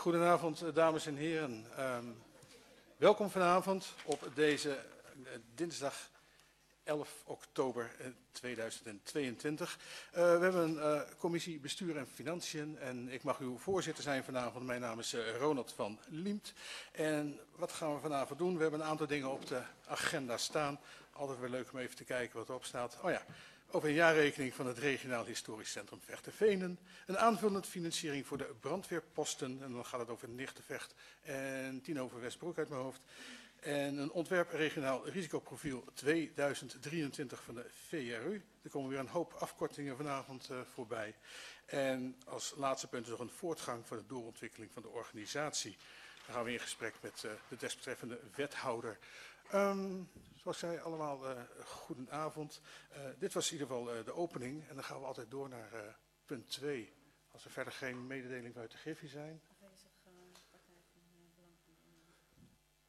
Goedenavond, dames en heren. Welkom vanavond op deze dinsdag 11 oktober 2022. We hebben een commissie Bestuur en Financiën en ik mag uw voorzitter zijn vanavond. Mijn naam is Ronald van Liemt. En wat gaan we vanavond doen? We hebben een aantal dingen op de agenda staan. Altijd weer leuk om even te kijken wat erop staat. Oh ja. Over een jaarrekening van het Regionaal Historisch Centrum Vechtenvenen. Een aanvullende financiering voor de brandweerposten. En dan gaat het over Nigtevecht en Tienhoven Westbroek uit mijn hoofd. En een ontwerp regionaal risicoprofiel 2023 van de VRU. Er komen weer een hoop afkortingen vanavond voorbij. En als laatste punt is nog een voortgang van de doorontwikkeling van de organisatie. Dan gaan we in gesprek met de desbetreffende wethouder. Zoals ik zei, allemaal goedenavond. Dit was in ieder geval de opening en dan gaan we altijd door naar punt 2. Als er verder geen mededeling vanuit de Griffie zijn. Afwezig partij van belang van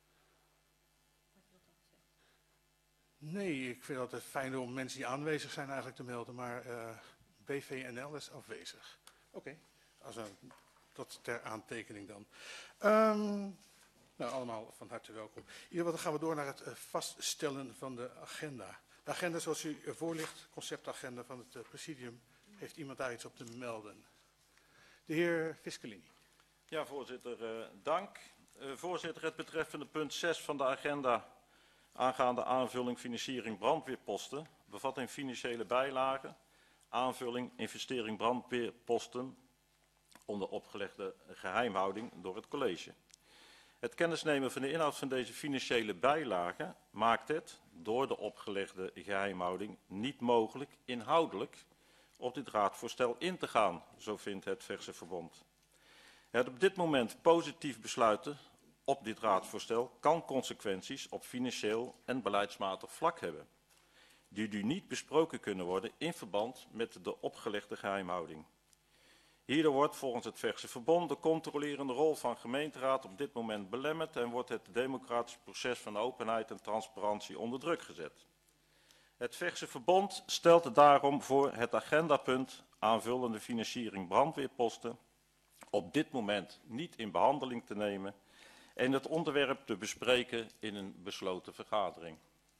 Nee, ik vind het altijd fijn om mensen die aanwezig zijn eigenlijk te melden, maar BVNL is afwezig. Oké, dat ter aantekening dan. Nou, allemaal van harte welkom. In ieder geval gaan we door naar het vaststellen van de agenda. De agenda zoals u ervoor ligt, conceptagenda van het presidium, heeft iemand daar iets op te melden? De heer Fiscalini. Ja, voorzitter, dank. Voorzitter, het betreffende punt 6 van de agenda aangaande aanvulling financiering brandweerposten bevat een financiële bijlage, aanvulling investering brandweerposten onder opgelegde geheimhouding door het college. Het kennisnemen van de inhoud van deze financiële bijlage maakt het, door de opgelegde geheimhouding, niet mogelijk inhoudelijk op dit raadvoorstel in te gaan, zo vindt het Verse Verbond. Het op dit moment positief besluiten op dit raadvoorstel kan consequenties op financieel en beleidsmatig vlak hebben, die nu niet besproken kunnen worden in verband met de opgelegde geheimhouding. Hierdoor wordt volgens het Verse Verbond de controlerende rol van gemeenteraad op dit moment belemmerd en wordt het democratisch proces van openheid en transparantie onder druk gezet. Het Verse Verbond stelt daarom voor het agendapunt aanvullende financiering brandweerposten op dit moment niet in behandeling te nemen en het onderwerp te bespreken in een besloten vergadering.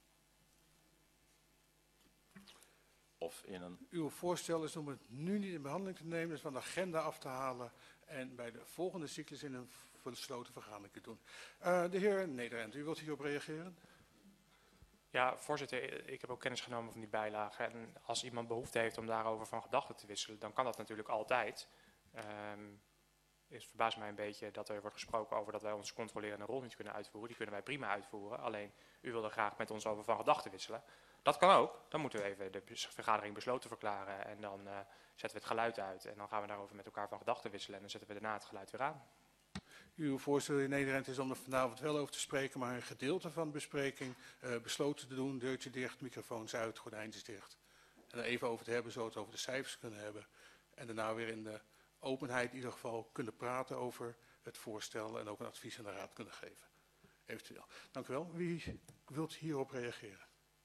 Uw voorstel is om het nu niet in behandeling te nemen, dus van de agenda af te halen en bij de volgende cyclus in een besloten vergadering te doen. De heer Nederend, u wilt hierop reageren? Ja, voorzitter, ik heb ook kennis genomen van die bijlage. En als iemand behoefte heeft om daarover van gedachten te wisselen, dan kan dat natuurlijk altijd. Het verbaast mij een beetje dat er wordt gesproken over dat wij onze controlerende rol niet kunnen uitvoeren. Die kunnen wij prima uitvoeren, alleen u wilde graag met ons over van gedachten wisselen. Dat kan ook. Dan moeten we even de vergadering besloten verklaren en dan zetten we het geluid uit. En dan gaan we daarover met elkaar van gedachten wisselen en dan zetten we daarna het geluid weer aan. Uw voorstel in Nederland is om er vanavond wel over te spreken, maar een gedeelte van de bespreking besloten te doen. Deurtje dicht, microfoons uit, gordijntjes dicht. En er even over te hebben, zodat we het over de cijfers kunnen hebben. En daarna weer in de openheid in ieder geval kunnen praten over het voorstel en ook een advies aan de raad kunnen geven. Eventueel. Dank u wel. Wie wilt hierop reageren?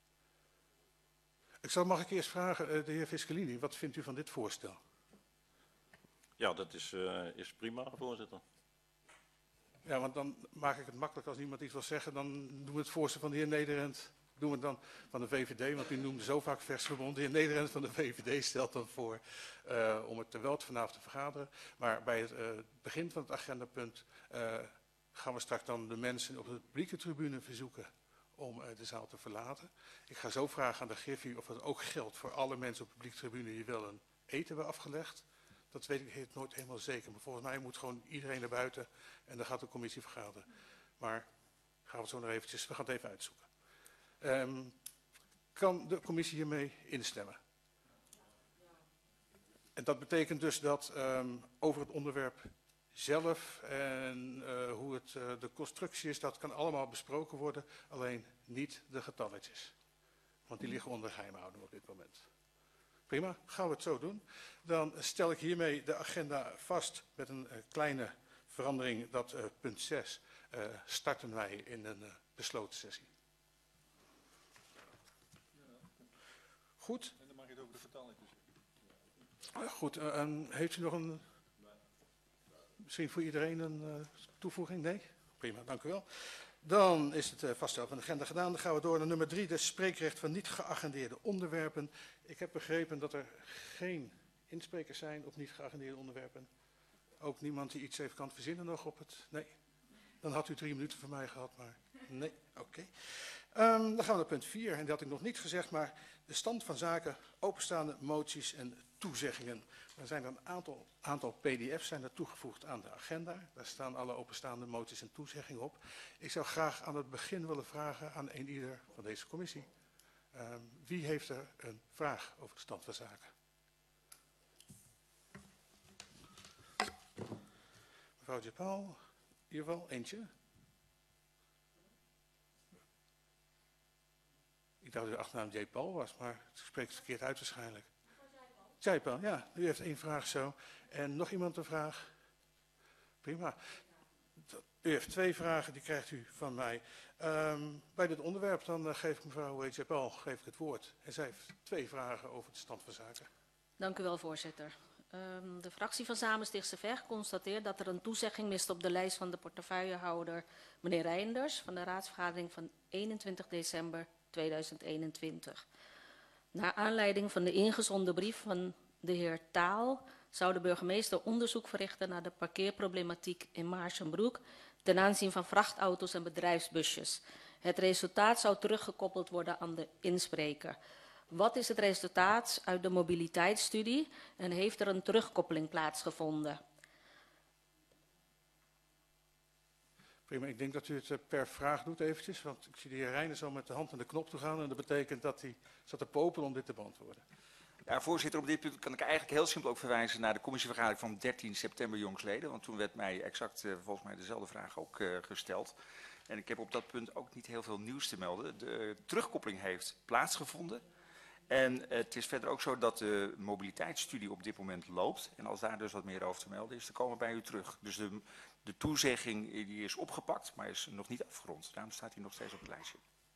Mag ik eerst vragen, de heer Fiscalini, wat vindt u van dit voorstel? Ja, dat is prima, voorzitter. Ja, want dan maak ik het makkelijk als iemand iets wil zeggen, dan doen we het voorstel van de heer Nederend, doen we dan van de VVD, want u noemde zo vaak Vers Verbond. De heer Nederend van de VVD stelt dan voor om het wel vanavond te vergaderen. Maar bij het begin van het agendapunt gaan we straks dan de mensen op de publieke tribune verzoeken om de zaal te verlaten. Ik ga zo vragen aan de Griffie of dat ook geldt voor alle mensen op de publieke tribune die wel een eten hebben afgelegd. Dat weet ik nooit helemaal zeker, maar volgens mij moet gewoon iedereen naar buiten en dan gaat de commissie vergaderen. Maar gaan we het zo nog eventjes, we gaan het even uitzoeken. Kan de commissie hiermee instemmen? En dat betekent dus dat over het onderwerp zelf en hoe het de constructie is, dat kan allemaal besproken worden, alleen niet de getalletjes. Want die liggen onder geheimhouding op dit moment. Prima, gaan we het zo doen. Dan stel ik hiermee de agenda vast met een kleine verandering. Dat punt 6 starten wij in een besloten sessie. Goed? En dan mag je het over de getalletjes. Goed, heeft u nog een misschien voor iedereen een toevoeging? Nee? Prima, dank u wel. Dan is het vaststellen van de agenda gedaan. Dan gaan we door naar nummer 3, de spreekrecht van niet geagendeerde onderwerpen. Ik heb begrepen dat er geen insprekers zijn op niet geagendeerde onderwerpen. Ook niemand die iets even kan verzinnen nog op het... Nee? Dan had u 3 minuten van mij gehad, maar nee, oké. Dan gaan we naar punt 4, en dat had ik nog niet gezegd, maar de stand van zaken, openstaande moties en toezeggingen. Er zijn een aantal pdf's zijn er toegevoegd aan de agenda. Daar staan alle openstaande moties en toezeggingen op. Ik zou graag aan het begin willen vragen aan eenieder van deze commissie. Wie heeft er een vraag over de stand van zaken? Mevrouw Djepal, in ieder geval eentje. Ik dacht dat uw achternaam Djepal was, maar het spreekt verkeerd uit waarschijnlijk. Djepal, ja. U heeft 1 vraag zo. En nog iemand een vraag? Prima. U heeft 2 vragen, die krijgt u van mij. Bij dit onderwerp dan geef ik mevrouw Djepal het woord. En zij heeft 2 vragen over de stand van zaken. Dank u wel, voorzitter. De fractie van Samen Stichtse Vecht constateert dat er een toezegging mist op de lijst van de portefeuillehouder meneer Reinders van de raadsvergadering van 21 december 2021. Naar aanleiding van de ingezonden brief van de heer Taal zou de burgemeester onderzoek verrichten naar de parkeerproblematiek in Maarsenbroek ten aanzien van vrachtauto's en bedrijfsbusjes. Het resultaat zou teruggekoppeld worden aan de inspreker. Wat is het resultaat uit de mobiliteitsstudie en heeft er een terugkoppeling plaatsgevonden? Prima, ik denk dat u het per vraag doet eventjes, want ik zie de heer Reijnen al met de hand aan de knop toe gaan en dat betekent dat hij zat te popelen om dit te beantwoorden. Ja, voorzitter, op dit punt kan ik eigenlijk heel simpel ook verwijzen naar de commissievergadering van 13 september jongstleden, want toen werd mij exact volgens mij dezelfde vraag ook gesteld. En ik heb op dat punt ook niet heel veel nieuws te melden. De terugkoppeling heeft plaatsgevonden. En het is verder ook zo dat de mobiliteitsstudie op dit moment loopt. En als daar dus wat meer over te melden is, dan komen we bij u terug. Dus de toezegging die is opgepakt, maar is nog niet afgerond. Daarom staat hij nog steeds op het lijstje.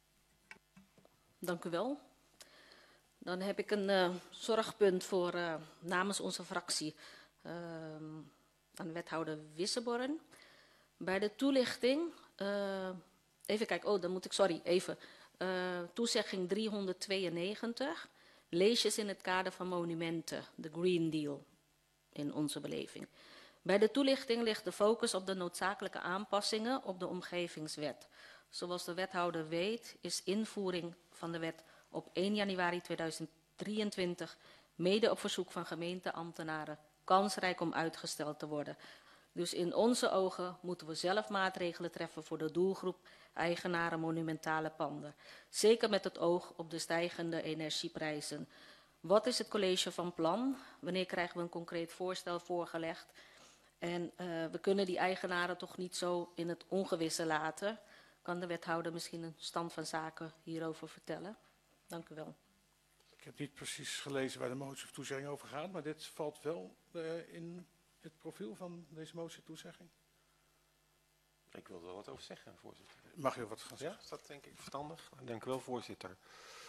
Dank u wel. Dan heb ik een zorgpunt voor namens onze fractie aan wethouder Wisseborn. Bij de toelichting, even kijken, oh dan moet ik, sorry, even... toezegging 392, leesjes in het kader van monumenten, de Green Deal, in onze beleving. Bij de toelichting ligt de focus op de noodzakelijke aanpassingen op de omgevingswet. Zoals de wethouder weet, is invoering van de wet op 1 januari 2023, mede op verzoek van gemeenteambtenaren, kansrijk om uitgesteld te worden. Dus in onze ogen moeten we zelf maatregelen treffen voor de doelgroep eigenaren monumentale panden. Zeker met het oog op de stijgende energieprijzen. Wat is het college van plan? Wanneer krijgen we een concreet voorstel voorgelegd? En we kunnen die eigenaren toch niet zo in het ongewisse laten. Kan de wethouder misschien een stand van zaken hierover vertellen? Dank u wel. Ik heb niet precies gelezen waar de motie of toezegging over gaat, maar dit valt wel in het profiel van deze motie toezegging. Ik wil er wel wat over zeggen, voorzitter. Mag u wat gaan zeggen? Ja, is dat denk ik verstandig? Dank u wel, voorzitter.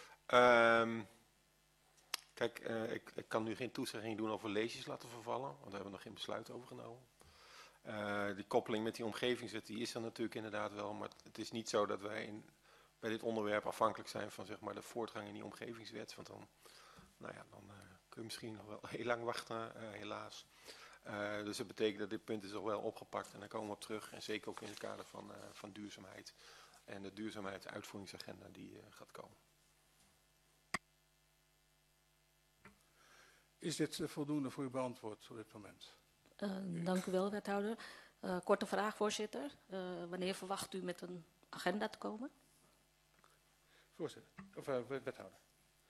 Kijk, ik kan nu geen toezegging doen over leesjes laten vervallen, want daar hebben we nog geen besluit over genomen. Die koppeling met die omgevingswet, die is er natuurlijk inderdaad wel, maar het is niet zo dat wij bij dit onderwerp afhankelijk zijn van zeg maar, de voortgang in die omgevingswet, want dan, nou ja, dan kun je misschien nog wel heel lang wachten, helaas. Dus dat betekent dat dit punt is nog wel opgepakt en daar komen we op terug. En zeker ook in het kader van duurzaamheid. En de duurzaamheidsuitvoeringsagenda die gaat komen. Is dit voldoende voor u beantwoord op dit moment? Dank u wel, wethouder. Korte vraag, voorzitter. Wanneer verwacht u met een agenda te komen? Voorzitter, of wethouder.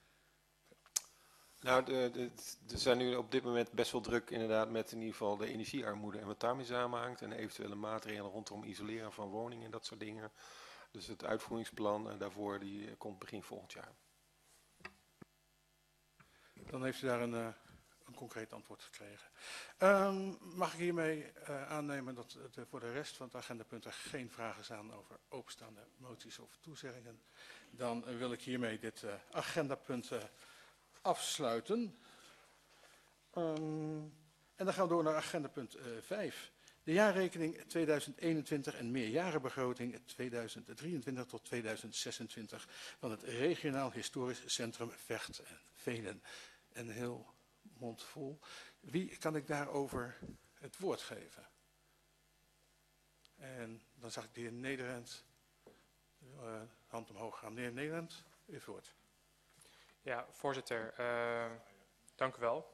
Nou, er zijn nu op dit moment best wel druk inderdaad met in ieder geval de energiearmoede en wat daarmee samenhangt. En eventuele maatregelen rondom isoleren van woningen en dat soort dingen. Dus het uitvoeringsplan daarvoor die komt begin volgend jaar. Dan heeft u daar een concreet antwoord gekregen. Mag ik hiermee aannemen dat voor de rest van het agendapunt er geen vragen zijn over openstaande moties of toezeggingen? Dan wil ik hiermee dit agendapunt afsluiten. En dan gaan we door naar agendapunt 5. De jaarrekening 2021 en meerjarenbegroting 2023 tot 2026 van het Regionaal Historisch Centrum Vecht en Venen. Een heel mond vol. Wie kan ik daarover het woord geven? En dan zag ik de heer Nederend hand omhoog gaan. Meneer Nederend, u heeft het woord. Ja, voorzitter, dank u wel.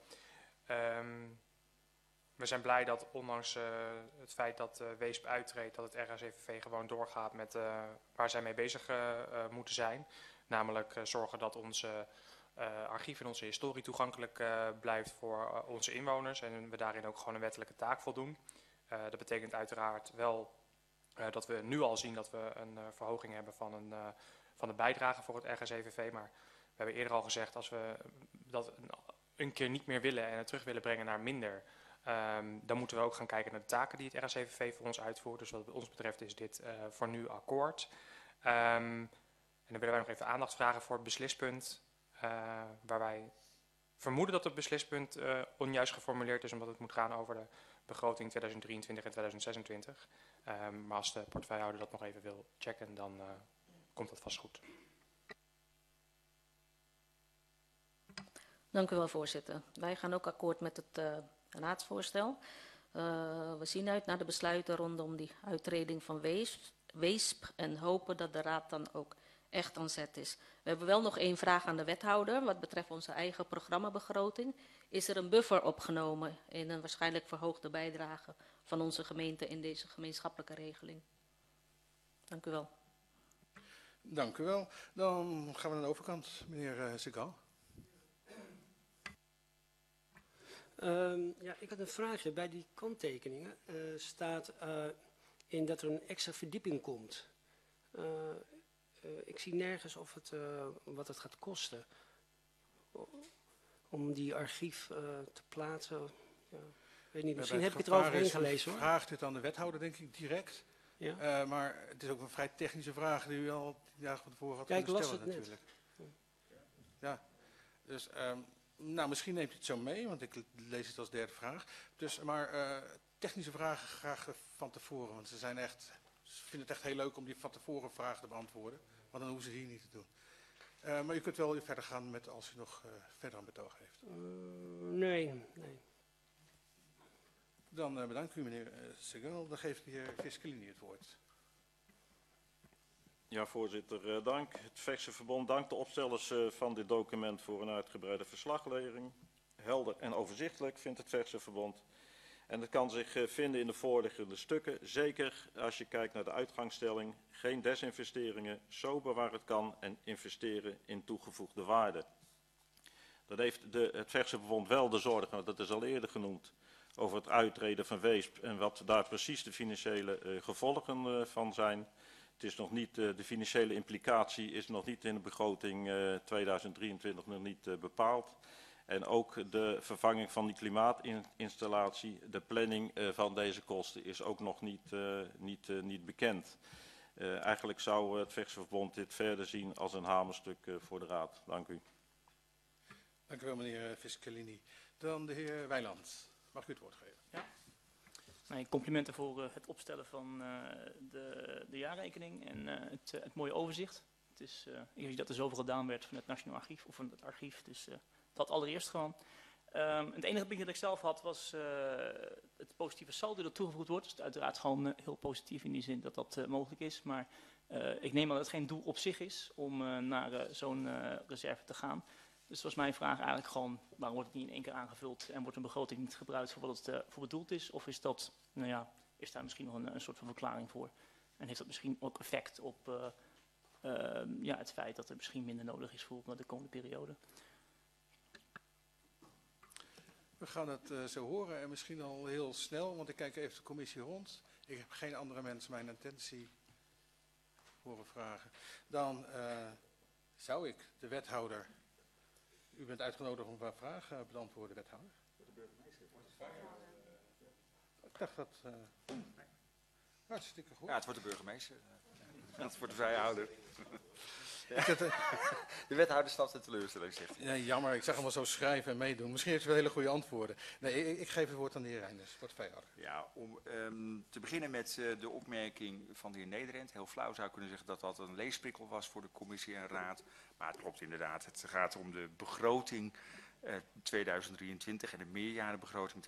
We zijn blij dat ondanks het feit dat Weesp uittreedt, dat het RACVV gewoon doorgaat met waar zij mee bezig moeten zijn. Namelijk zorgen dat onze archief en onze historie toegankelijk blijft voor onze inwoners. En we daarin ook gewoon een wettelijke taak voldoen. Dat betekent uiteraard wel dat we nu al zien dat we een verhoging hebben van de bijdrage voor het RACVV. Maar we hebben eerder al gezegd, als we dat een keer niet meer willen en het terug willen brengen naar minder, dan moeten we ook gaan kijken naar de taken die het RACVV voor ons uitvoert. Dus wat ons betreft is dit voor nu akkoord. En dan willen wij nog even aandacht vragen voor het beslispunt, waar wij vermoeden dat het beslispunt onjuist geformuleerd is, omdat het moet gaan over de begroting 2023 en 2026. Maar als de portefeuillehouder dat nog even wil checken, dan komt dat vast goed. Dank u wel, voorzitter. Wij gaan ook akkoord met het raadsvoorstel. We zien uit naar de besluiten rondom die uittreding van Weesp en hopen dat de raad dan ook echt aan zet is. We hebben wel nog één vraag aan de wethouder wat betreft onze eigen programmabegroting. Is er een buffer opgenomen in een waarschijnlijk verhoogde bijdrage van onze gemeente in deze gemeenschappelijke regeling? Dank u wel. Dank u wel. Dan gaan we naar de overkant, meneer Segal. Ja, ik had een vraagje. Bij die kanttekeningen staat in dat er een extra verdieping komt. Ik zie nergens of wat het gaat kosten om die archief te plaatsen. Ja, weet niet, misschien heb ik het eroverheen gelezen hoor. Vraagt dit aan de wethouder, denk ik, direct. Ja. Maar het is ook een vrij technische vraag die u al van tevoren had kunnen stellen natuurlijk. Ja, dus nou, misschien neemt u het zo mee, want ik lees het als derde vraag. Dus, maar technische vragen graag van tevoren, want ze vinden het echt heel leuk om die van tevoren vragen te beantwoorden. Want dan hoeven ze hier niet te doen. Maar u kunt wel weer verder gaan met als u nog verder een betoog heeft. Nee. Dan bedank u meneer Segal. Dan geeft de heer Fiscalini het woord. Ja, voorzitter, dank. Het Vechtse Verbond dankt de opstellers van dit document voor een uitgebreide verslagleving. Helder en overzichtelijk vindt het Vechtse Verbond. En het kan zich vinden in de voorliggende stukken. Zeker als je kijkt naar de uitgangsstelling. Geen desinvesteringen, sober waar het kan en investeren in toegevoegde waarde. Dat heeft het Vechtse Verbond wel de zorg, dat is al eerder genoemd, over het uittreden van Weesp en wat daar precies de financiële gevolgen van zijn. Het is nog niet, de financiële implicatie is nog niet in de begroting 2023 nog niet bepaald. En ook de vervanging van die klimaatinstallatie, de planning van deze kosten is ook nog niet bekend. Eigenlijk zou het Vechtse Verbond dit verder zien als een hamerstuk voor de Raad. Dank u. Dank u wel meneer Fiscalini. Dan de heer Wijland. Mag u het woord geven? Ja. Nee, complimenten voor het opstellen van de jaarrekening en het mooie overzicht. Het is, ik zie dat er zoveel gedaan werd van het Nationaal Archief of van het archief, dus dat allereerst gewoon. Het enige puntje dat ik zelf had was het positieve saldo dat toegevoegd wordt. Dus uiteraard gewoon heel positief in die zin dat dat mogelijk is. Maar ik neem aan dat het geen doel op zich is om naar zo'n reserve te gaan. Dus was mijn vraag eigenlijk gewoon, waarom wordt het niet in één keer aangevuld en wordt een begroting niet gebruikt voor wat het voor bedoeld is? Of is dat, nou ja, is daar misschien nog een soort van verklaring voor? En heeft dat misschien ook effect op ja, het feit dat er misschien minder nodig is voor de komende periode? We gaan het zo horen en misschien al heel snel, want ik kijk even de commissie rond. Ik heb geen andere mensen mijn attentie horen vragen. Dan zou ik de wethouder... U bent uitgenodigd om een vraag te beantwoorden, wethouder. De burgemeester. Ik dacht dat... hartstikke goed. Ja, het wordt de burgemeester. Het wordt de vrijhouder. De wethouder snapt de teleurstelling, zegt hij. Ja, jammer, ik zag hem wel zo schrijven en meedoen. Misschien heeft hij wel hele goede antwoorden. Nee, ik geef het woord aan de heer Reinders, portefeuillehouder. Ja, om te beginnen met de opmerking van de heer Nederend. Heel flauw zou ik kunnen zeggen dat dat een leesprikkel was voor de commissie en raad. Maar het klopt inderdaad. Het gaat om de begroting 2023 en de meerjarenbegroting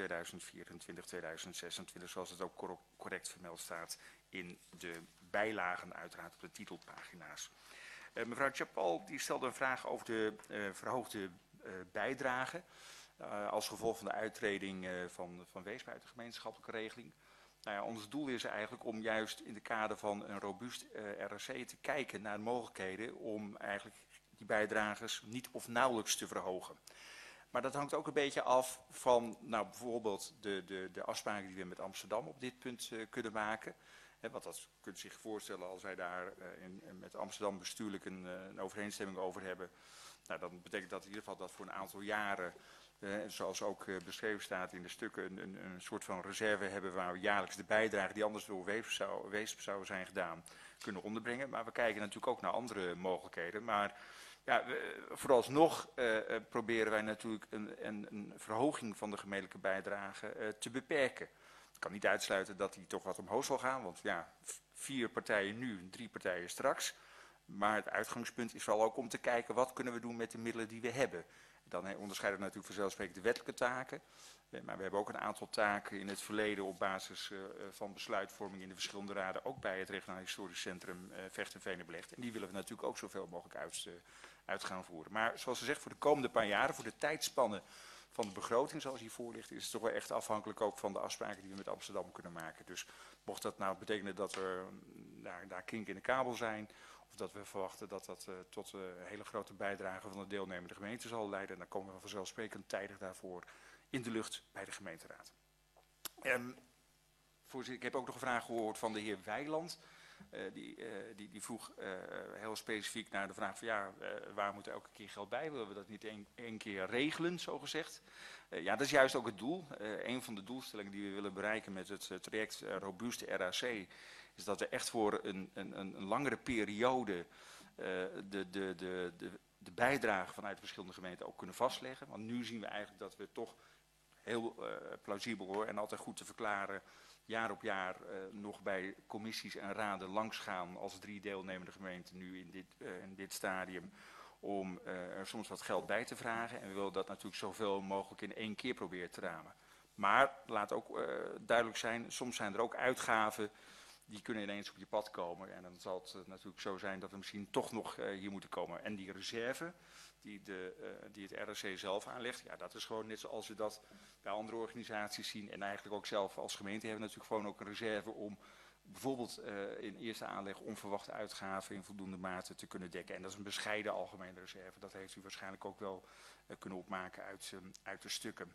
2024-2026, zoals het ook correct vermeld staat in de bijlagen, uiteraard op de titelpagina's. Mevrouw Chapal die stelde een vraag over de verhoogde bijdrage als gevolg van de uittreding van Weesp uit de gemeenschappelijke regeling. Nou ja, ons doel is eigenlijk om juist in de kader van een robuust RRC te kijken naar de mogelijkheden om eigenlijk die bijdragers niet of nauwelijks te verhogen. Maar dat hangt ook een beetje af van nou, bijvoorbeeld de afspraken die we met Amsterdam op dit punt kunnen maken. Want dat kunt u zich voorstellen als wij daar met Amsterdam bestuurlijk een overeenstemming over hebben. Nou, dan betekent dat in ieder geval dat voor een aantal jaren, zoals ook beschreven staat in de stukken, een soort van reserve hebben waar we jaarlijks de bijdrage die anders door Weesp zou zijn gedaan kunnen onderbrengen. Maar we kijken natuurlijk ook naar andere mogelijkheden. Maar ja, vooralsnog proberen wij natuurlijk een verhoging van de gemeentelijke bijdrage te beperken. Ik kan niet uitsluiten dat die toch wat omhoog zal gaan, want ja, 4 partijen nu, 3 partijen straks. Maar het uitgangspunt is vooral ook om te kijken wat kunnen we doen met de middelen die we hebben. Dan onderscheiden we natuurlijk vanzelfsprekend de wettelijke taken. Maar we hebben ook een aantal taken in het verleden op basis van besluitvorming in de verschillende raden, ook bij het Regionaal Historisch Centrum Vecht en Venen belegd. En die willen we natuurlijk ook zoveel mogelijk uit gaan voeren. Maar zoals gezegd, voor de komende paar jaren, voor de tijdspannen van de begroting zoals die voor ligt, is het toch wel echt afhankelijk ook van de afspraken die we met Amsterdam kunnen maken. Dus mocht dat nou betekenen dat er daar kinken in de kabel zijn, of dat we verwachten dat dat tot hele grote bijdrage van de deelnemende gemeente zal leiden, dan komen we vanzelfsprekend tijdig daarvoor in de lucht bij de gemeenteraad. Voorzitter, ik heb ook nog een vraag gehoord van de heer Wijland. Die vroeg heel specifiek naar de vraag van ja, waar moet elke keer geld bij? Willen we dat niet één keer regelen, zo gezegd? Ja, dat is juist ook het doel. Een van de doelstellingen die we willen bereiken met het traject Robuuste RAC is dat we echt voor een langere periode de bijdrage vanuit verschillende gemeenten ook kunnen vastleggen. Want nu zien we eigenlijk dat we toch heel plausibel hoor en altijd goed te verklaren jaar op jaar nog bij commissies en raden langsgaan als 3 deelnemende gemeenten nu in dit stadium om er soms wat geld bij te vragen. En we willen dat natuurlijk zoveel mogelijk in 1 keer proberen te ramen. Maar laat ook duidelijk zijn, soms zijn er ook uitgaven die kunnen ineens op je pad komen. En dan zal het natuurlijk zo zijn dat we misschien toch nog hier moeten komen. En die reserve die het RRC zelf aanlegt, ja, dat is gewoon net zoals we dat bij andere organisaties zien. En eigenlijk ook zelf als gemeente hebben we natuurlijk gewoon ook een reserve om bijvoorbeeld in eerste aanleg onverwachte uitgaven in voldoende mate te kunnen dekken. En dat is een bescheiden algemene reserve. Dat heeft u waarschijnlijk ook wel kunnen opmaken uit de stukken.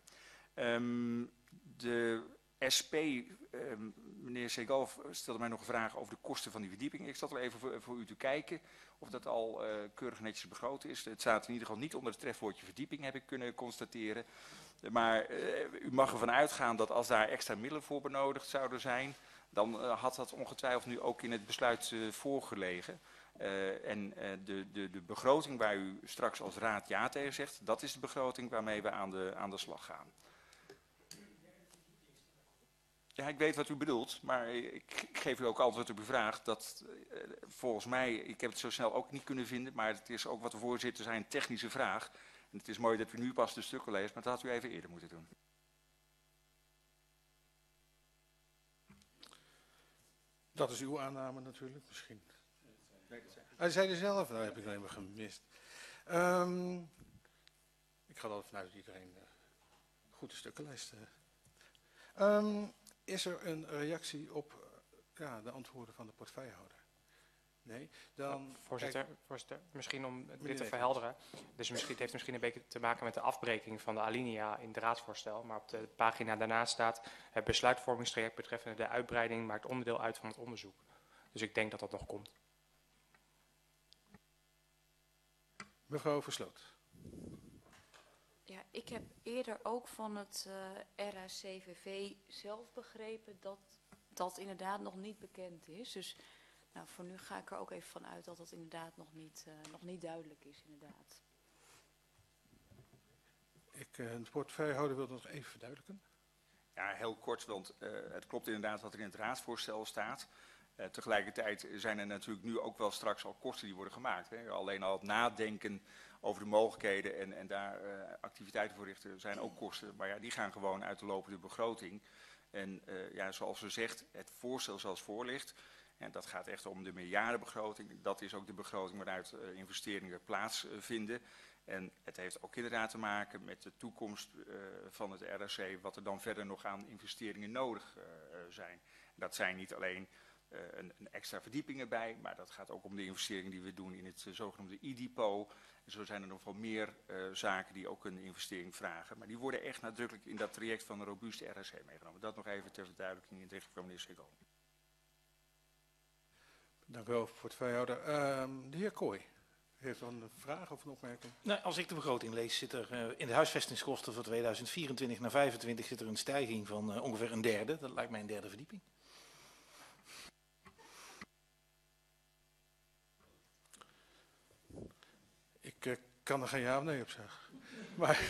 De SP, meneer Segal stelde mij nog een vraag over de kosten van die verdieping. Ik zat er even voor u te kijken of dat al keurig netjes begroot is. Het staat in ieder geval niet onder het trefwoordje verdieping, heb ik kunnen constateren. Maar u mag ervan uitgaan dat als daar extra middelen voor benodigd zouden zijn, dan had dat ongetwijfeld nu ook in het besluit voorgelegen. En de begroting waar u straks als raad ja tegen zegt, dat is de begroting waarmee we aan de slag gaan. Ja, ik weet wat u bedoelt, maar ik geef u ook antwoord op uw vraag. Dat volgens mij, ik heb het zo snel ook niet kunnen vinden, maar het is ook wat de voorzitter zei, een technische vraag. En het is mooi dat u nu pas de stukken leest, maar dat had u even eerder moeten doen. Dat is uw aanname natuurlijk, misschien. Hij zei er zelf, nou heb ik alleen maar gemist. Ik ga er al vanuit dat iedereen goed de stukken leest. Is er een reactie op de antwoorden van de portefeuillehouder? Nee? Dan Voorzitter, misschien om dit te verhelderen. Dus het heeft misschien een beetje te maken met de afbreking van de alinea in het raadsvoorstel. Maar op de pagina daarnaast staat het besluitvormingstraject betreffende de uitbreiding maakt onderdeel uit van het onderzoek. Dus ik denk dat dat nog komt. Mevrouw Versloot. Ja, ik heb eerder ook van het RACVV zelf begrepen dat dat inderdaad nog niet bekend is. Dus Nou, voor nu ga ik er ook even van uit dat dat inderdaad nog niet duidelijk is, inderdaad. De portefeuillehouder wil dat nog even verduidelijken. Ja, heel kort, want het klopt inderdaad wat er in het raadsvoorstel staat. Tegelijkertijd zijn er natuurlijk nu ook wel straks al kosten die worden gemaakt. Hè. Alleen al het nadenken over de mogelijkheden en daar activiteiten voor richten zijn ook kosten. Maar ja, die gaan gewoon uit de lopende begroting. En ja, zoals u zegt, het voorstel zoals voor ligt, en dat gaat echt om de miljardenbegroting. Dat is ook de begroting waaruit investeringen plaatsvinden. En het heeft ook inderdaad te maken met de toekomst van het RRC, wat er dan verder nog aan investeringen nodig zijn. Dat zijn niet alleen een extra verdieping erbij, maar dat gaat ook om de investeringen die we doen in het zogenoemde e-depot. En zo zijn er nog wel meer zaken die ook een investering vragen. Maar die worden echt nadrukkelijk in dat traject van een robuuste RRC meegenomen. Dat nog even ter verduidelijking in de richting van meneer Sikkel. Dank u wel, portefeuillehouder. De heer Kooi, u heeft dan een vraag of een opmerking? Nou, als ik de begroting lees, zit er in de huisvestingskosten voor 2024 naar 2025 zit er een stijging van ongeveer een derde. Dat lijkt mij een derde verdieping. Ik kan er geen ja of nee op zeggen. Maar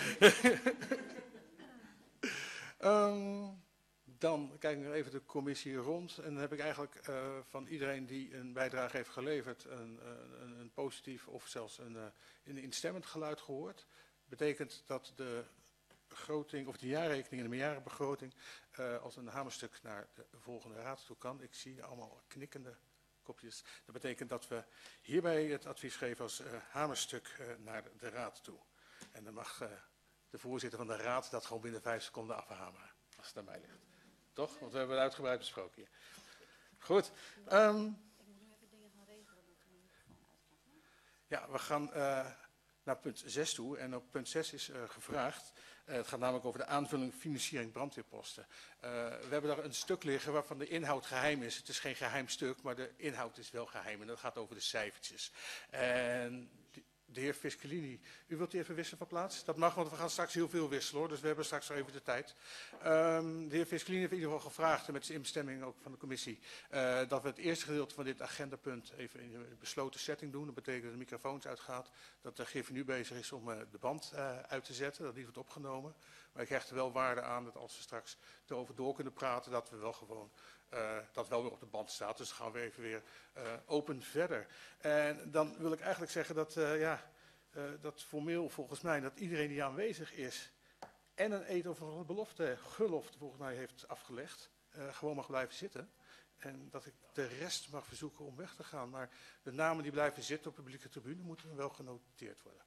dan kijk ik nog even de commissie rond. En dan heb ik eigenlijk van iedereen die een bijdrage heeft geleverd een positief of zelfs een instemmend geluid gehoord. Betekent dat de begroting of de jaarrekening en de meerjarenbegroting als een hamerstuk naar de volgende raad toe kan. Ik zie allemaal knikkende kopjes. Dat betekent dat we hierbij het advies geven als hamerstuk naar de raad toe. En dan mag de voorzitter van de raad dat gewoon binnen 5 seconden afhameren, als het aan mij ligt. Toch? Want we hebben het uitgebreid besproken hier. Goed. Ik moet nog even dingen gaan regelen. Ja, we gaan naar punt 6 toe. En op punt 6 is gevraagd. Het gaat namelijk over de aanvulling financiering brandweerposten. We hebben daar een stuk liggen waarvan de inhoud geheim is. Het is geen geheim stuk, maar de inhoud is wel geheim. En dat gaat over de cijfertjes. En de heer Fiscalini, u wilt even wisselen van plaats? Dat mag, want we gaan straks heel veel wisselen hoor. Dus we hebben straks nog even de tijd. De heer Fiscalini heeft in ieder geval gevraagd, met zijn instemming ook van de commissie, dat we het eerste gedeelte van dit agendapunt even in een besloten setting doen. Dat betekent dat de microfoons uitgaat. Dat de GV nu bezig is om de band uit te zetten. Dat die wordt opgenomen. Maar ik hecht er wel waarde aan dat als we straks erover door kunnen praten, dat we wel gewoon dat wel weer op de band staat. Dus dan gaan we even weer open verder. En dan wil ik eigenlijk zeggen dat, dat formeel volgens mij dat iedereen die aanwezig is en een eed of een gelofte volgens mij heeft afgelegd, gewoon mag blijven zitten. En dat ik de rest mag verzoeken om weg te gaan. Maar de namen die blijven zitten op de publieke tribune moeten wel genoteerd worden.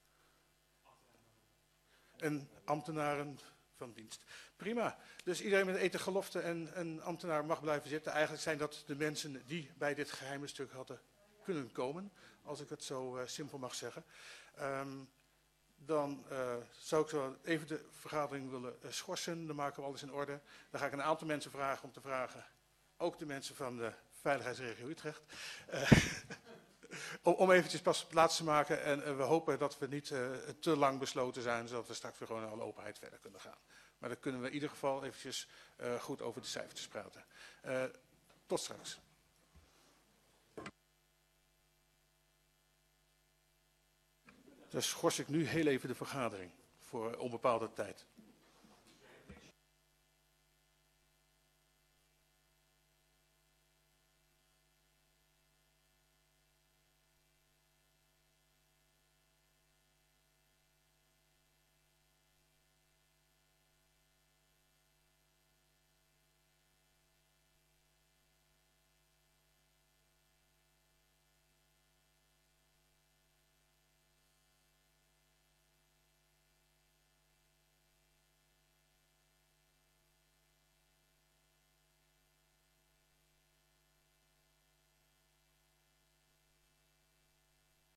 En ambtenaren van dienst. Prima. Dus iedereen met een eten gelofte en een ambtenaar mag blijven zitten. Eigenlijk zijn dat de mensen die bij dit geheime stuk hadden kunnen komen. Als ik het zo simpel mag zeggen. Dan zou ik zo even de vergadering willen schorsen. Dan maken we alles in orde. Dan ga ik een aantal mensen vragen om te vragen. Ook de mensen van de Veiligheidsregio Utrecht. Om eventjes pas plaats te maken. En we hopen dat we niet te lang besloten zijn. Zodat we straks weer gewoon in alle openheid verder kunnen gaan. Maar dan kunnen we in ieder geval eventjes goed over de cijfertjes praten. Tot straks. Dus schors ik nu heel even de vergadering voor onbepaalde tijd.